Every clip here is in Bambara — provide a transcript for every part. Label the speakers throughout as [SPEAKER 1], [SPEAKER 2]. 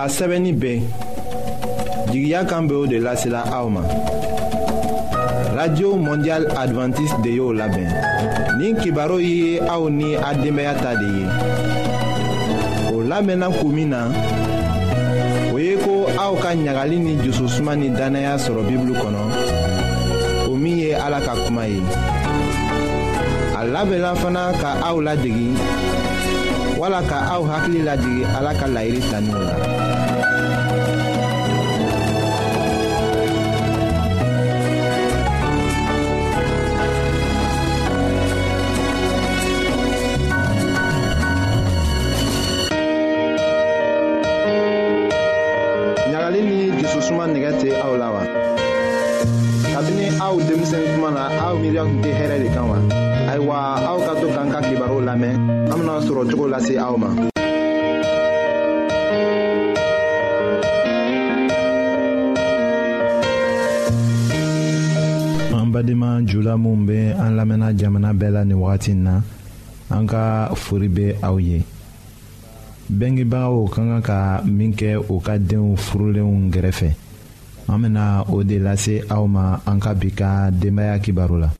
[SPEAKER 1] a sɛbɛnni bɛɛ jigiya kan bɛ o de lasela aw ma. Radio Mondial Adventiste de y'o labɛn. Nin kibaru ye aw ni a denbaya ta de ye. O labɛnna kun min na, o ye ko aw ka ɲagali ni jususuma ni danaya sɔrɔ Bibulu kɔnɔ, o min ye Ala ka kuma ye. A labɛnna fana ka aw ladegi, wala ka aw hakili lajigi Ala ka laɲini taninw la. ɲagali ni jususuma nɛgɛ tɛ aw la wa? Kabini aw denmisɛn kuma na aw miiriya tun tɛ hɛrɛ de kan wa? Ayiwa, aw ka to k'an ka kibaru lamɛn, an bena sɔrɔ cogo lase aw ma. An badenma jula minnu bɛ an lamɛnna jamana bɛɛ la nin wagati in na, an ka fori bɛ aw ye. Bengebagaw ka kan ka min kɛ u ka denw furulenw gɛrɛfɛ, an bena o de lase aw ma an ka bi ka denbaya kibaru la.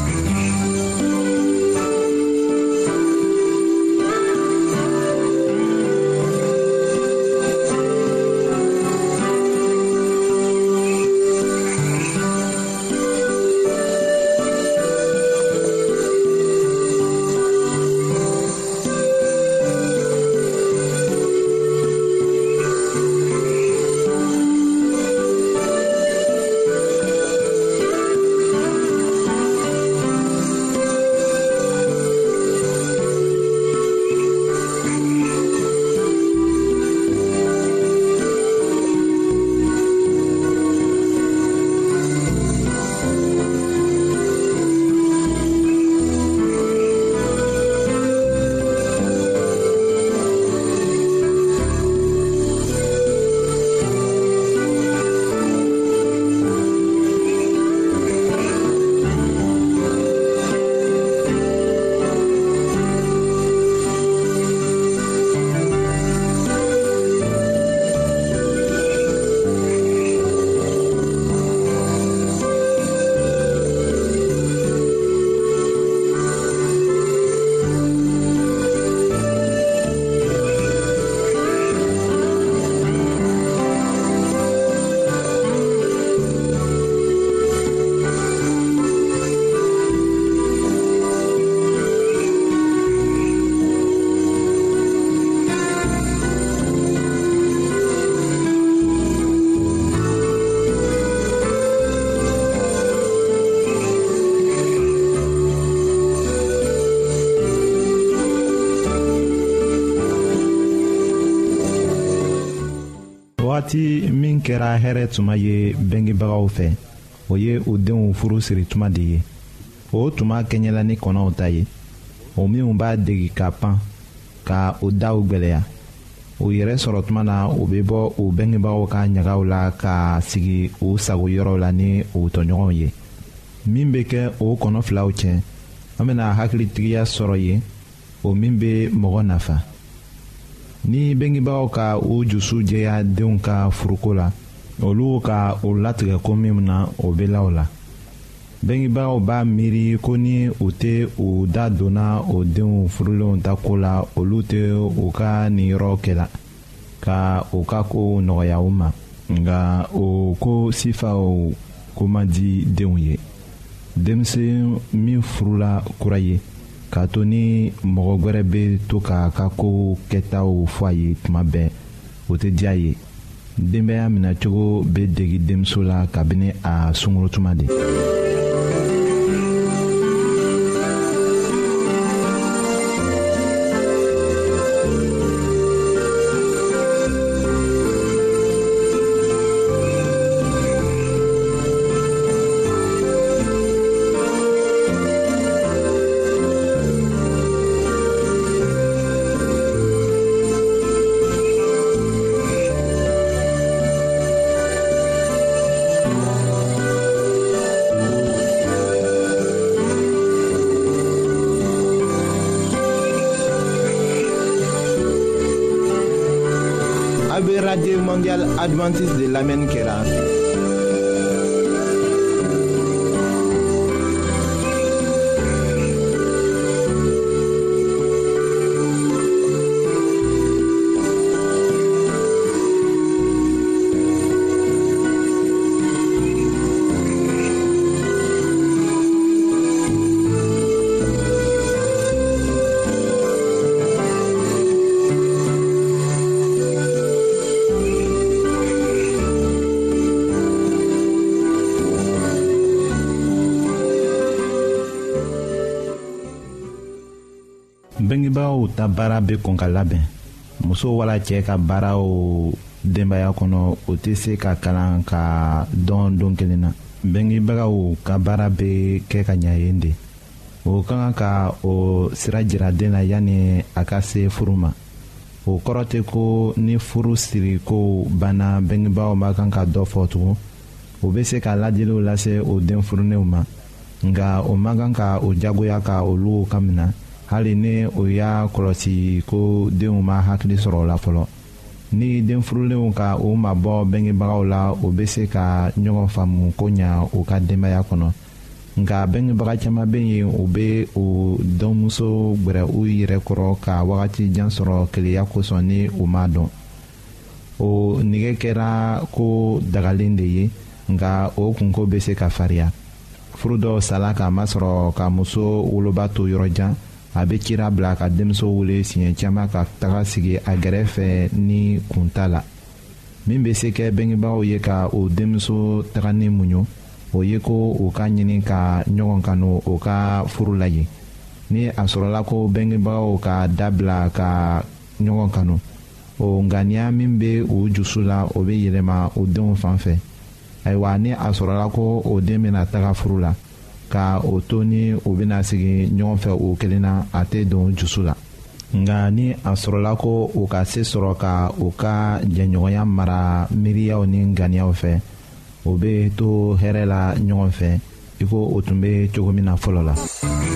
[SPEAKER 1] Wagati min kɛra hɛrɛ tuma ye bengebagaw fɛ, o ye u denw furu siri tuma de ye. O tuma kɛɲɛla ni kɔnɔw ta ye, o minnu b'a degi ka pan ka o daw gwɛlɛya. O yɛrɛ sɔrɔ tuma na u bɛ bɔ u bengebagaw ka ɲagaw la ka sigi u sago yɔrɔw la ni u tɔɲɔgɔnw ye. Min bɛ kɛ o kɔnɔ filaw cɛ, an bɛna hakilitigiya sɔrɔ yen, o min bɛ mɔgɔ nafa. Ni bengebagaw ka u jusu jɛya denw ka furuko la, olu ka o latigɛ ko min na o bɛ la o la. Bengebagaw b'a miiri ko ni u tɛ u da donna o denw furulenw ta ko la, olu tɛ u ka nin yɔrɔ kɛla ka u ka ko nɔgɔya u ma. Nka o ko sifaw ko man di denw ye. Denmisɛn min furula kura ye, k'a to ni mɔgɔ wɛrɛ bɛ to k'a ka ko kɛtaw fɔ a ye tuma bɛɛ, o tɛ diya ye. Denbaya minɛcogo bɛ degi denmuso la kabini a sunkuru tuma de. Radio Mondiale Adventiste de l'Amen Kera. Bengebaaw ta baara bɛ kɔn ka labɛn muso wala cɛ ka baaraw denbaya kɔnɔ o tɛ se ka kalan ka dɔn don kelen na bengebagaw ka baara bɛ kɛ ka ɲɛ yen de o ka kan ka o sira jira den na yanni a ka se furu ma o kɔrɔ tɛ ko ni furu siri ko banna bengebaaw ma kan ka dɔ fɔ tugun o bɛ se ka ladiliw lase o den furunenw ma nka o ma kan ka o jagoya ka olu ka minɛ hali ni o y'a kɔlɔsi ko denw ma hakili sɔrɔ o la fɔlɔ ni den furulenw ka o mabɔ bengebagaw la o bɛ se ka ɲɔgɔn faamu ko ɲa o ka denbaya kɔnɔ nka bengebaga caman bɛ yen u bɛ o dɔnmuso gbɛrɛ u yɛrɛ kɔrɔ ka wagati jan sɔrɔ keleya kosɔn ni u m'a dɔn o nege kɛra ko dagalen de ye nka o kunko bɛ se ka farinya furu dɔw sala k'a masɔrɔ ka muso woloba to yɔrɔ jan a bɛ cira bila ka denmuso wele siɲɛ caman ka taga sigi a gɛrɛfɛ ni kun t'a la min bɛ se kɛ bengebagaw ye ka o denmuso tagani muɲu o ye ko o ka ɲini ka ɲɔgɔn kanu o ka furu la yen ni a sɔrɔla ko bengebagaw ka dabila ka ɲɔgɔn kanu o ŋaniya min bɛ u jusu la o bɛ yɛlɛma o denw fan fɛ ayiwa ni a sɔrɔla ko o den bɛna taga furu la ka o to ni o bɛna sigi ɲɔgɔn fɛ o kelen na a tɛ don jusu la nka ni a sɔrɔla ko o ka se sɔrɔ ka o ka jɛɲɔgɔnya mara miiriyaw ni ŋaniyaw fɛ o bɛ to hɛrɛ la ɲɔgɔn fɛ i ko o tun bɛ cogo min na fɔlɔ la.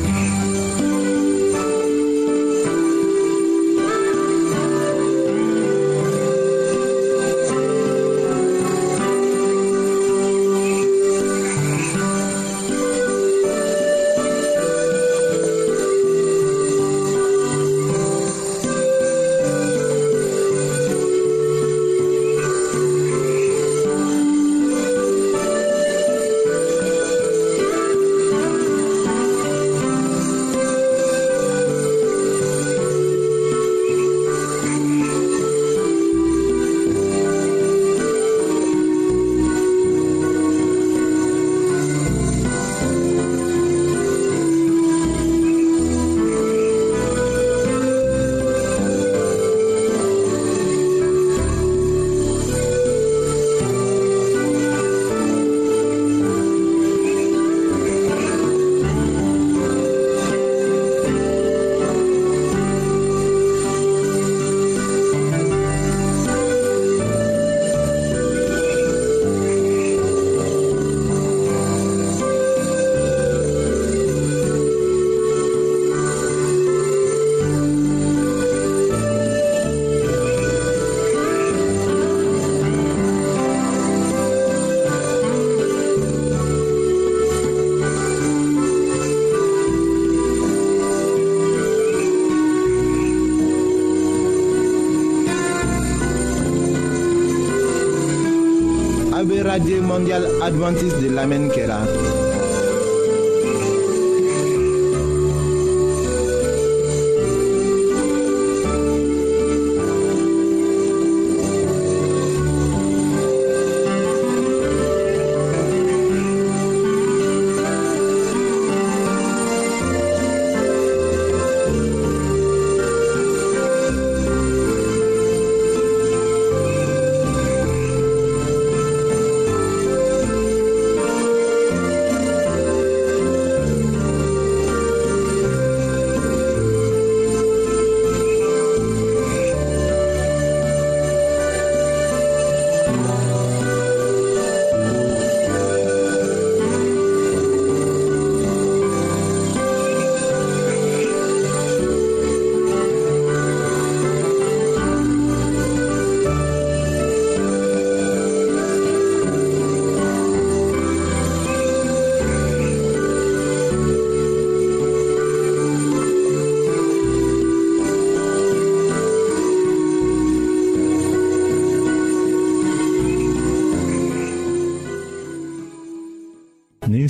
[SPEAKER 1] Radio Mondiale Adventiste de l'Amen Kera.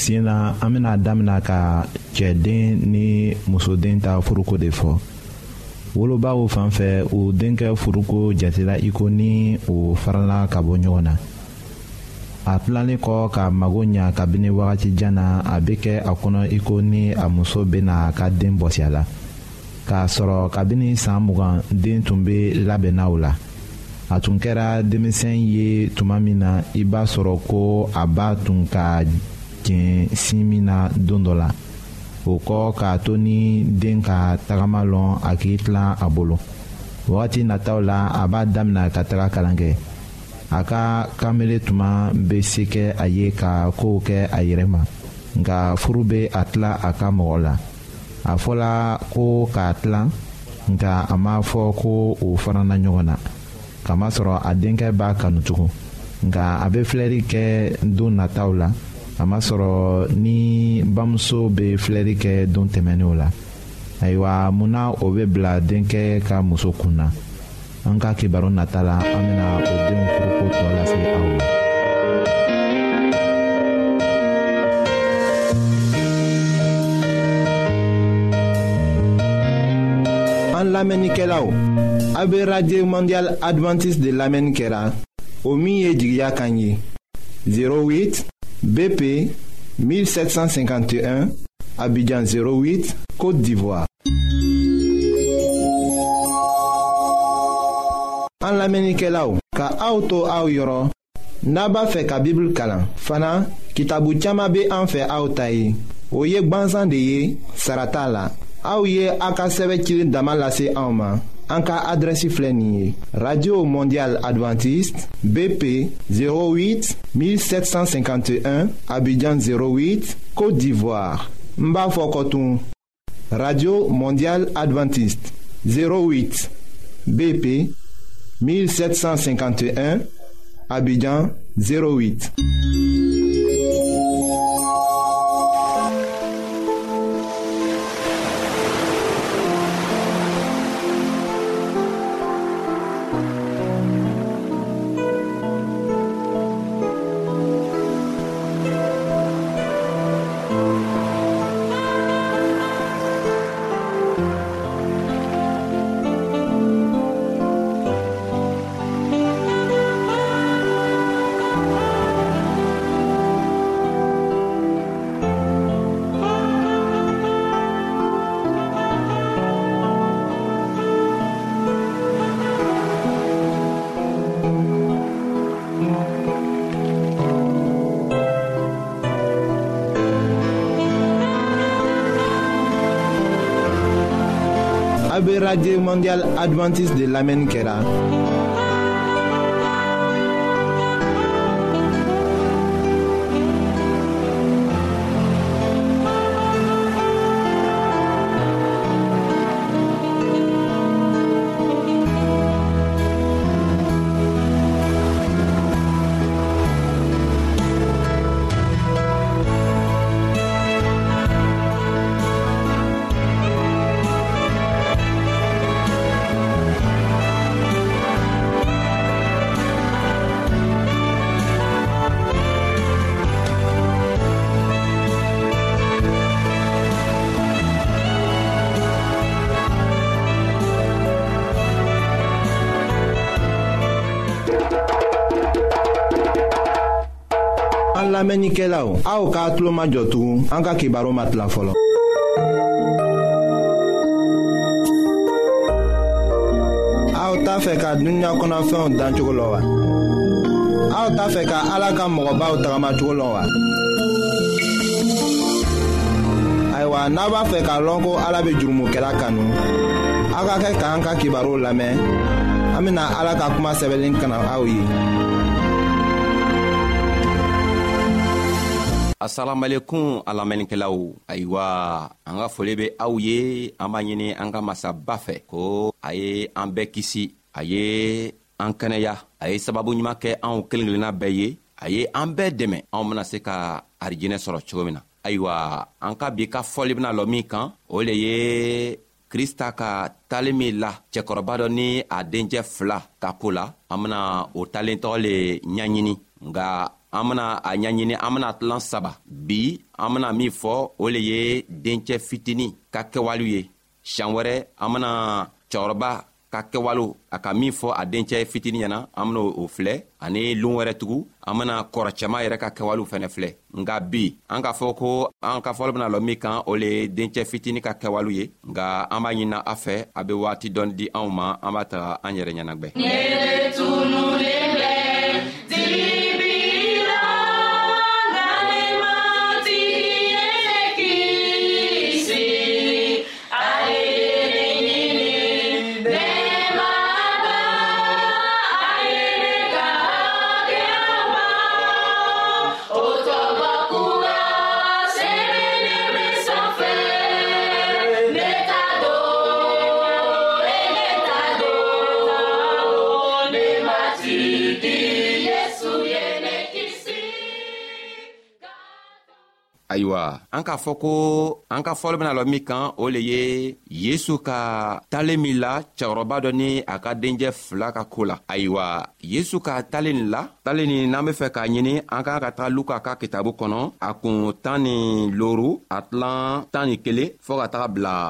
[SPEAKER 1] sen na an bena damina ka cɛden ni musoden ta furuko de fɔ. wolobaw fan fɛ o denkɛ furuko jatela i ko ni o farala ka bɔ ɲɔgɔn na. a tilalen kɔ ka mago ɲa kabini wagati jan na a bɛ kɛ a kɔnɔ i ko ni a muso bena a ka den bɔsi a la. k'a sɔrɔ kabini san 20 den tun bɛ labɛnna o la. a tun kɛra denmisɛn ye tuma min na i b'a sɔrɔ ko a b'a tun ka jɛn sin min na don dɔ la. o kɔ k'a to ni den ka tagama lɔn a k'i tilan a bolo. wagati nataw la a b'a damina ka taga kalan kɛ. a ka kamele tuma bɛ se kɛ a ye ka kow kɛ a yɛrɛ ma. nka furu bɛ a tila a ka mɔgɔ la. a fɔla ko k'a tilan nka a ma fɔ ko o farana ɲɔgɔn na. kamasɔrɔ a denkɛ b'a kanu tugun. nka a bɛ filɛri kɛ don nataw la. kamasɔrɔ ni bamuso bɛ filɛri kɛ don tɛmɛnenw la. ayiwa munna o bɛ bila denkɛ ka muso kun na. an ka kibaru nata la an bɛna o denw furuko tɔ lase aw ma. an lamɛnnikɛlaw, a bɛ radio mondial adventiste de lamɛnni kɛra o min ye jigiya kan ye 08 BP 1751 Abidjan 08 Côte d'Ivoire. an lamɛnnikɛlaw, ka aw to aw yɔrɔ n'a b'a fɛ ka Bible kalan fana kitabu caman bɛ an fɛ aw ta ye. o ye gwansan de ye, sara t'a la. aw ye a ka sɛbɛn cili dama lase anw ma. an ka adrɛsi filɛ nin ye: radio mondial adventiste BP 08 1751 Abidjan 08 Côte d'Ivoire. n b'a fɔ kɔtun: radio mondial adventiste 08 BP 1751 Abidjan 08. abe radio mondial adventiste de lamɛnni kɛra. An lamɛnnikɛlaw, aw k'a tulo majɔ tugun an ka kibaru ma tila fɔlɔ. aw t'a fɛ ka dunuya kɔnɔfɛnw dan cogo la wa? aw t'a fɛ ka Ala ka mɔgɔbaw tagama cogo la wa? ayiwa, n'a b'a fɛ k'a lɔn ko Ala bɛ jurumokɛla kanu, aw ka kɛ k'an ka kibaru lamɛn. an bɛna Ala ka kuma sɛbɛnlen kana aw ye.
[SPEAKER 2] Assalamualaikum alamɛnnikɛlaw. ayiwa, an ka foli bɛ aw ye. an b'a ɲini an ka masaba fɛ ko a ye an bɛɛ kisi, a ye an kɛnɛya, a ye sababu ɲuman kɛ anw kelen kelenna bɛɛ ye, a ye an bɛɛ dɛmɛ anw bena se ka arijinɛ sɔrɔ cogo min na. ayiwa, an ka bi ka fɔli bena lɔ min kan, o le ye Krista ka tali min la cɛkɔrɔba dɔ ni a dencɛ 2 ta ko la. an bena o talen tɔgɔ le ɲaɲini, nga an bena a ɲaɲini an bena tilan 3 bi an bena min fɔ o le ye dencɛ fitini ka kɛwale ye. siɲan wɛrɛ an bena cɛkɔrɔba ka kɛwalo a ka min fɔ a dencɛ fitini ɲɛna an bena o filɛ, ani loon wɛrɛ tugu an bena kɔrɔcɛma yɛrɛ ka kɛwalew fɛnɛ filɛ. nga bi an k'a fɔ ko an ka fɔlɔ bena lɔ min kan o le ye dencɛ fitini ka kɛwalew ye. nga an b'a ɲinina a fɛ a be waati dɔɔni di anw ma an b'a taga an yɛrɛ ɲɛnagwɛ. ayiwa an k'a fɔ ko an ka fɔlɔ bena lɔ min kan o le ye yesu ka talen min la cɛkɔrɔba dɔ ni a ka dencɛ 2 ka koo la. ayiwa yesu ka talen nin la, talen nin n'an be fɛ k'a ɲini an k'an ka taga luka ka kitabu kɔnɔ a kun 16 a tilan 11 fɔɔ ka taga bila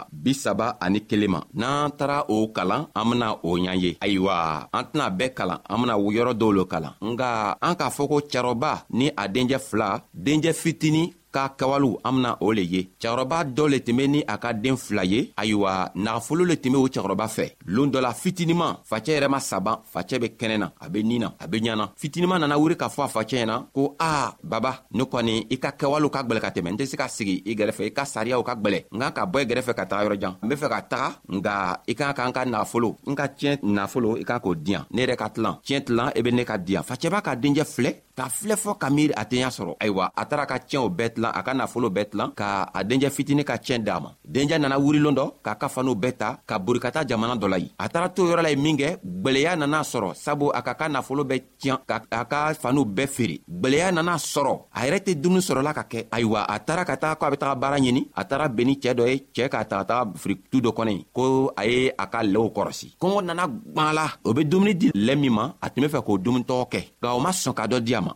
[SPEAKER 2] 31 ma. n'an tara o kalan an bena o ɲan ye. ayiwa an tɛna bɛɛ kalan, an bena yɔrɔ dɔw lo kalan, nga an k'a fɔ ko cɛkɔrɔba ni a dencɛ 2 dencɛ fitini ka kɛwalew an bena o le ye. cɛkɔrɔba dɔ le tun be ni a ka den 2 ye. ayiwa nagafolo le tun be o cɛkɔrɔba fɛ. loon dɔ la fitinima facɛ yɛrɛ ma saban, facɛ be kɛnɛ na, a be nin na, a be ɲana. fitinima nana wuri k'a fɔ a facɛ ɲɛna ko baba, ne kɔni i ka kɛwalew ka gwɛlɛ ka tɛmɛ, n tɛ se ka sigi i gɛrɛfɛ, i ka sariyaw ka gwɛlɛ, n kan ka bɔ i gɛrɛfɛ ka taga yɔrɔ jan, n be fɛ ka taga, nga i kan ka n ka nagafolo, n ka tiɲɛ nagafolo i kan k'o diyan, ne yɛrɛ ka tilan, tiɲɛ tilan i be ne ka diyan. facɛba ka dencɛ filɛ k'a filɛ fɔ ka miiri a tɛ ɲa sɔrɔ. ayiwa a taara ka tiɲɛw bɛɛ tilan, a ka nafolo bɛɛ tilan, ka a dencɛ fitini ka tiɲɛ d'a ma. dencɛ nana wurilon dɔ k'a ka faniw bɛɛ ta ka bori ka taa jamana dɔ la ye. a taara to yɔrɔ la ye min kɛ, gwɛlɛya nana sɔrɔ, sabu a ka nafolo bɛɛ tiɲɛ, ka a ka faniw bɛɛ feere. gwɛlɛya nana sɔrɔ, a yɛrɛ tɛ dumuni sɔrɔla ka kɛ. ayiwa a taara ka taa ko a be taga baara ɲini, a taara bɛn ni cɛɛ dɔ ye, cɛɛ k'a ta ka taga firitu dɔ kɔnɔ ye ko a ye a ka lɛw kɔrɔsi. kɔngɔ nana gwan la, o be dumuni di lɛ min ma, a tun be fɛ k'o dumunitɔgɔ kɛ, nka o ma sɔn ka dɔ di a ma.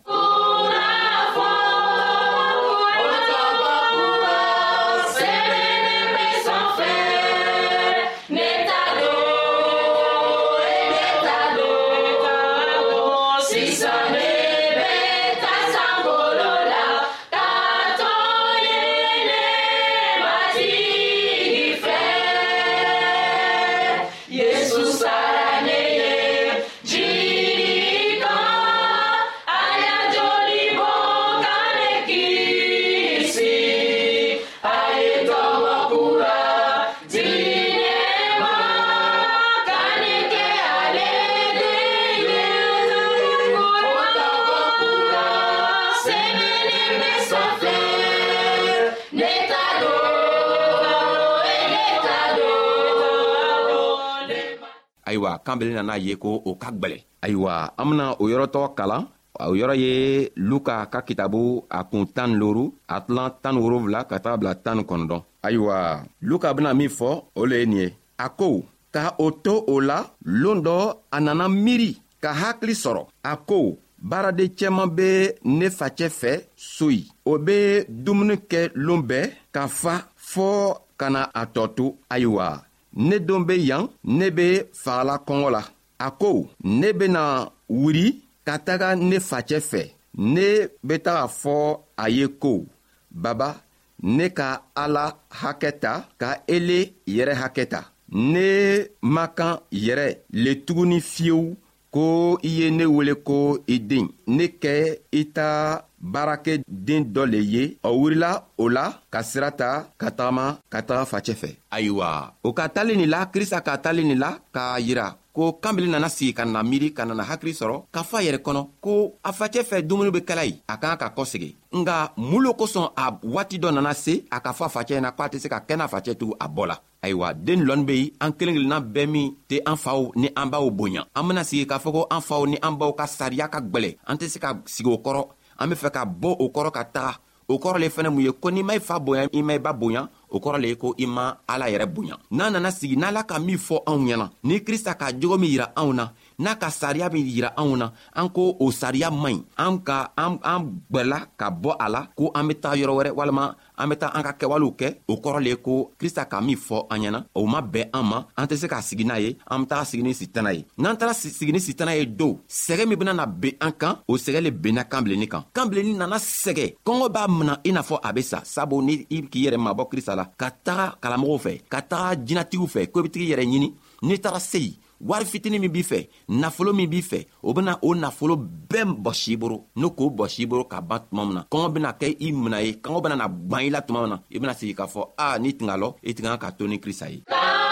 [SPEAKER 2] ayiwa kan bele nana ye ko o ka gwɛlɛ. ayiwa an bena o yɔrɔtɔgɔ kalan. o yɔrɔ ye luka ka kitabu a kun 16 a tilan 17 ka taga bila 19. ayiwa luka bena min fɔ o le ye nin ye. a ko ka o to o la, loon dɔ a nana miiri ka hakili sɔrɔ. a ko baaraden cɛman be ne facɛ fɛ soyi, o be dumuni kɛ loon bɛɛ ka fa fɔɔ ka na a tɔ to. ayiwa ne don be yan, ne be fagala kɔngɔ la. a ko ne bena wuri ka taga ne facɛ fɛ, ne be taga fɔ a ye ko baba, ne ka ala hakɛ ta ka ele yɛrɛ hakɛ ta. ne ma kan yɛrɛ le tuguni fiyewu ko i ye ne wele ko i den. ne kɛ i ta baarakɛ den dɔ le ye. o wurila o la ka sira ta ka tagama ka taga facɛ fɛ. ayiwa o ka talen nin la, krista ka talen nin la k'a yira ko kanbili nana sigi ka nana miiri ka nana hakili sɔrɔ ka fa yɛrɛ kɔnɔ ko a facɛ fɛ dumuni be kɛla ye, a kan ka kɔsegi. nga mun lo kosɔn a waati dɔ nana se a ka fɔ a facɛ ɲɛna ko a tɛ se ka kɛnɛ a facɛ tugun a bɔ la. ayiwa den lɔnni be yen, an kelen kelenna bɛɛ min tɛ an faw ni an baw bonya. an bena sigi k'a fɔ ko an faw ni an baw ka sariya ka gwɛlɛ, an tɛ se ka sigi o kɔrɔ. an be fɛ ka bɔ o kɔrɔ ka taga. o kɔrɔ le fɛnɛ mun ye ko n'i ma i fa bonya, i ma i ba bonya, o kɔrɔ le ye ko i ma ala yɛrɛ bonya. N'an nana sigi n'ala ka min fɔ anw ɲɛna, ni Krista ka jogo min yira anw na, n'a ka sariya min yira anw na, an ko o sariya man ɲi, an gbɛla ka bɔ a la ko an be taa yɔrɔ wɛrɛ walima an be taa an ka kɛwalew kɛ, o kɔrɔ le ye ko Krista ka min fɔ an ɲɛna o ma bɛn an ma, an tɛ se ka sigi n'a ye, an be taga sigi ni Sitana ye. N'an taara sigi ni Sitana ye don, sɛgɛ min bena na ben an kan, o sɛgɛ le benna kanbilenni kan. Kanbilenni nana sɛgɛ, kɔngɔ b'a mina i n'a fɔ a be sa, sabu ni i k'i yɛrɛ mabɔ Krista la ka taga kalamɔgɔw fɛ, ka taga jinatigiw fɛ, ko i be tigi yɛrɛ ɲini, n'i taara seyi wari fitini min b'i fɛ, nafolo min b'i fɛ, o bena o nafolo bɛɛ bɔsi i boro. N'o k'o bɔsi i boro ka ban tuma min na, kɔngɔ bena kɛ i mina ye, kɔngɔ bena na gwan i la tuma min na, i bena sigi k'a fɔ n'i tinga lɔ, i tinga ka to ni Krista ye.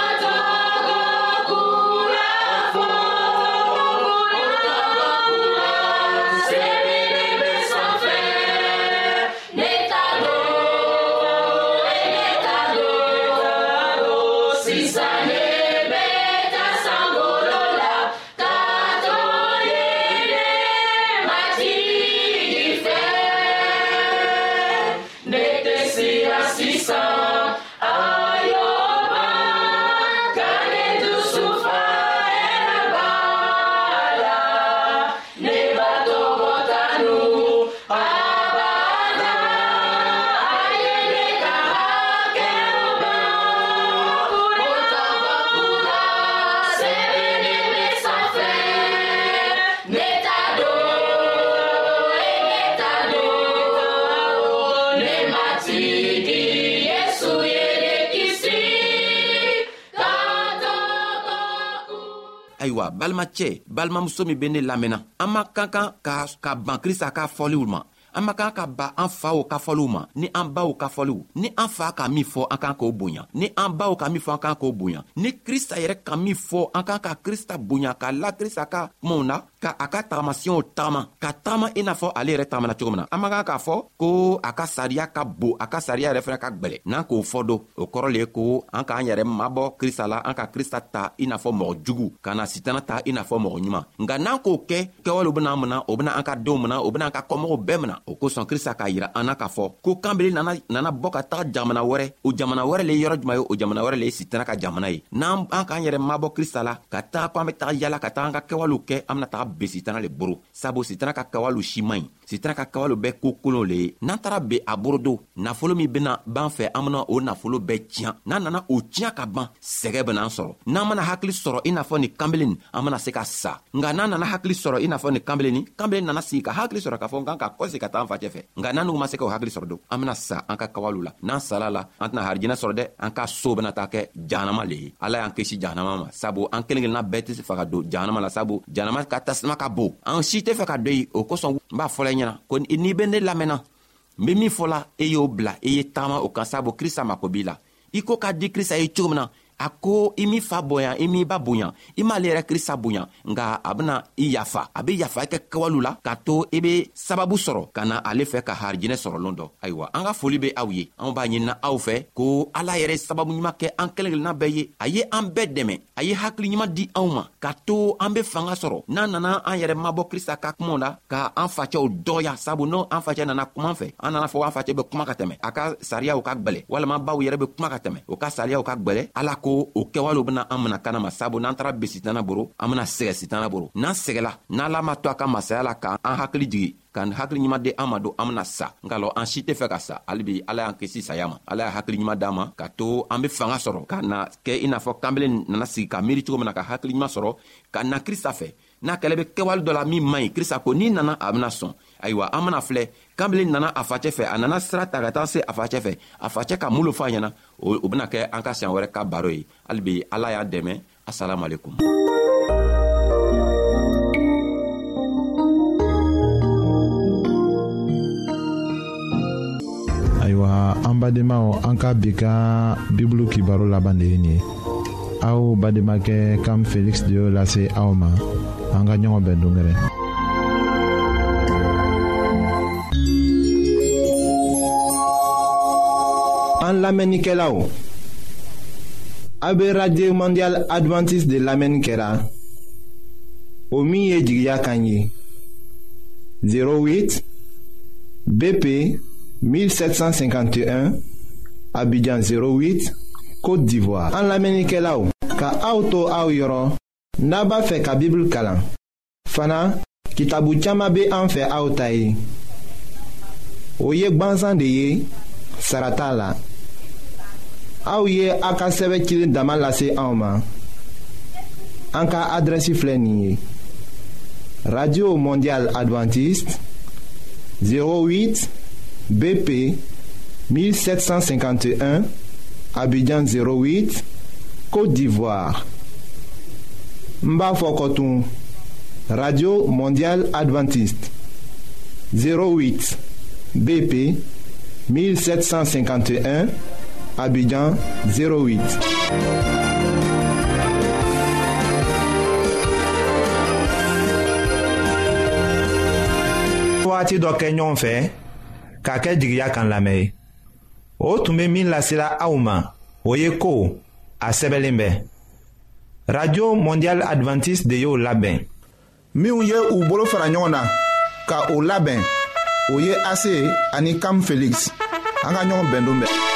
[SPEAKER 2] Ayiwa balimacɛ balimamuso min bɛ ne lamɛnna, an ma kan kan ka ban Krista ka fɔliw ma, an ma kan ka ban an faw ka fɔliw ma, ni an baw ka fɔliw. Ni an fa ka min fɔ an kan k'o bonya, ni an baw ka min fɔ an kan k'o bonya, ni Krista yɛrɛ ka min fɔ an kan ka Krista bonya, ka la Krista ka kumaw na, ka a ka tagamasiyɛnw tagama, ka tagama i n'a fɔ ale yɛrɛ tagamana cogo min na. An ma kan k'a fɔ ko a ka sariya ka bon, a ka sariya yɛrɛ fana ka gbɛlɛ. N'an k'o fɔ don, o kɔrɔ le ye ko an k'an yɛrɛ mabɔ Krista la, an ka Krista ta i n'a fɔ mɔgɔ jugu, ka na Sitana ta i n'a fɔ mɔgɔ ɲuman. Nka n'an k'o kɛ, kɛwalew bena an mina, o bena an ka denw mina, o bena an ka kɔmɔgɔw bɛɛ mina. O kosɔn Krista k'a yira an na k'a fɔ ko kanbeli nana bɔ ka taga jamana wɛrɛ, o jamana wɛrɛ le ye yɔrɔ juman ye, o jamana wɛrɛ le ye Sitana ka jamana ye. N'an k'an yɛrɛ mabɔ Krista la ka taga ko an be taga yala ka taga an ka kɛwalew kɛ, an bena taga ben Sitana le boro, sabu Sitana ka kɛwalew si man ɲi. Sitana ka kɛwalew bɛɛ ko kolonw le ye. N'an taara ben a boro don, nafolo min bena b'an fɛ, an bena o nafolo bɛɛ tiɲɛ. N'an nana o tiɲɛ ka ban, sɛgɛ ben'an sɔrɔ. N'an mana hakili sɔrɔ i n'a fɔ nin kanbelen, an bena se ka sa. Nka n'an nana hakili sɔrɔ i n'a fɔ nin kanbelen nana sigi ka hakili sɔrɔ k'a fɔ n kan ka kɔsegi ka taa an facɛ fɛ. Nka n'an nugu ma se k'o hakili sɔrɔ don, an bena sa an ka kawalew la. N'an sala la, an tɛna harijinɛ sɔrɔ dɛ, an ka so bena taa kɛ jahanama le ye. Ala y'an kisi jahanama ma, sabu an kelen kelenna bɛɛ tɛ se fɛ ka don jahanama la, sabu jahanama ka tasuma ka bon. An si tɛ fɛ ka don yen. O kosɔn n b'a fɔla i ɲɛna ko n'i bɛ ne lamɛnna, n be min fɔla e y'o bila, e ye taama o kan, sabu Krista mako b'i la. I ko ka di Krista ye cogo min na, a ko i m'i fa bonya, i m'i ba bonya, i m'ale yɛrɛ Krista bonya, nka a bena i yafa, a be yafa i kɛ kɛwalew la k'a to i be sababu sɔrɔ ka na ale fɛ ka harijinɛ sɔrɔlon dɔ. Ayiwa, an ka foli be aw ye, anw b'a ɲinina aw fɛ ko Ala yɛrɛ sababu ɲuman kɛ an kelen kelenna bɛɛ ye. A ye an bɛɛ dɛmɛ, a ye hakili ɲuman di anw ma k'a to an be fanga sɔrɔ. N'an nana an yɛrɛ mabɔ Krista ka kumaw la, ka an facɛw dɔya, sabu n'o an facɛ nana kuma fɛ, an nana fɔ an facɛ be kuma ka tɛmɛ, a ka sariyaw ka gbɛlɛ, walama baw yɛrɛ be kuma ka tɛmɛ, o ka sariyaw ka gbɛlɛ. Ala ko o kɛwalew bena an mina kana ma, sabu n'an taara ben Sitana boro, an bena sɛgɛ Sitana boro. N'an sɛgɛla, n'Ala ma to a ka masaya la k'an hakili jigi, ka hakili ɲuman di an ma don, an bena sa. Nka lɔ an si tɛ fɛ ka sa, halibi Ala y'an kisi saya ma. Ala y'a hakili ɲuman d'an ma k'a to an be fanga sɔrɔ ka na kɛ i n'a fɔ kanbelen nana sigi ka miiri cogo min na, ka hakili ɲuman sɔrɔ ka na Krista fɛ. N'a kɛlɛ be kɛwale dɔ la min man ɲi, Krista ko n'i nana a bena sɔn. Ayiwa, an bena filɛ, kanbelen nana a facɛ fɛ, a nana sira ta ka taa se a facɛ fɛ, a facɛ ka mun lo fɔ a ɲɛna, o bena kɛ an ka siɲan wɛrɛ ka baro ye. Halibi Ala y'a dɛmɛ. Asalamualekum.
[SPEAKER 1] Ayiwa, an badenmaw, an ka bi ka bibulu kibaro laban de ye nin ye. Aw bademakɛ Kam Felix de y'o lase aw ma. An ka ɲɔgɔn bɛn dongɛrɛ.
[SPEAKER 3] An lamɛnnikɛlaw, a bɛ Radio Mondial Adventiste de lamɛnni kɛra o min ye jigiya kan ye 08 BP 1751 Abidjan 08, Côte d'Ivoire. En l'Amérique-là, ka auto au yoro, naba fe ka Bible kalan. Fana, kitabu chama be an fe autayi. Oye gbansan de ye, sarata la. Aouye aka sebe kilin daman lase aoma. Anka adresi flenye. Radio Mondial Adventiste 08 BP 1751 Abidjan 08 Côte d'Ivoire. Mba Fokotoun Radio Mondial Adventiste 08 BP 1751 Abidjan 08.
[SPEAKER 1] Waati dɔ kɛ ɲɔgɔn fɛ k'a kɛ jigiya kan lamɛn o tun bɛ min lasela aw ma o ye ko a sɛbɛnlen bɛ radio mondial adventiste de y'o labɛn.
[SPEAKER 3] minnu ye u bolo fara ɲɔgɔn na ka o labɛn o ye ase ani Cam Felix. An ka ɲɔgɔn bɛn don bɛɛ.